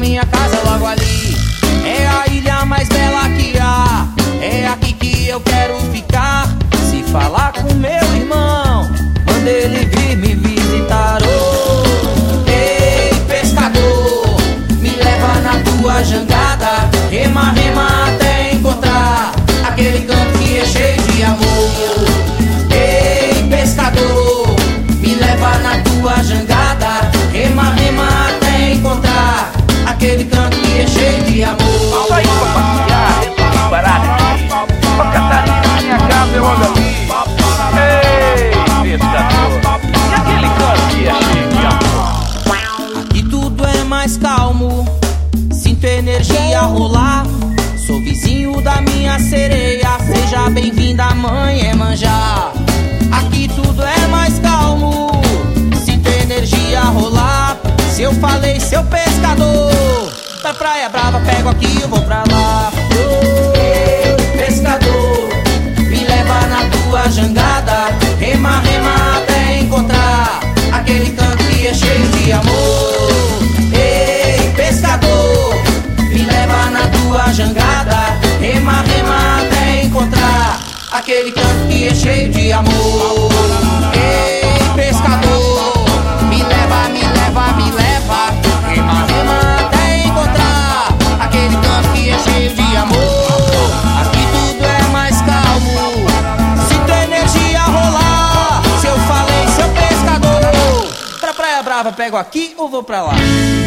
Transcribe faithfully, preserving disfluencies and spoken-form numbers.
minha casa logo ali. É a ilha mais bela que há, é aqui que eu quero ficar. Se falar com meu irmão, manda ele vir me visitar. Oh, ei, pescador, me leva na tua jangada. Rema, rema até encontrar aquele canto que é cheio de amor. Ei, pescador, me leva na tua jangada. Rema, rema até encontrar aquele canto que é cheio de amor. Vai pra passear, resolve parada aqui. Pra Catarina, minha casa, eu ando ali. Ei, pescador, e aquele canto que é cheio de amor? Aqui tudo é mais calmo, sinto energia rolar. Sou vizinho da minha sereia, seja bem-vinda, mãe Iemanjá. Aqui tudo é mais calmo, sinto energia rolar. Se eu falei, seu pescador, pra Praia Brava pego aqui, eu vou pra lá. Oh, pescador, me leva na tua jangada. Rema, rema até encontrar aquele canto que é cheio de amor. Ei, pescador, me leva na tua jangada. Rema, rema até encontrar aquele canto que é cheio de amor. Ei, pescador, me leva, me leva, me leva. Rema, rema até encontrar aquele canto que é cheio de amor. Aqui tudo é mais calmo, sinto energia rolar. Se eu falei, seu pescador, pra Praia Brava pego aqui ou vou pra lá?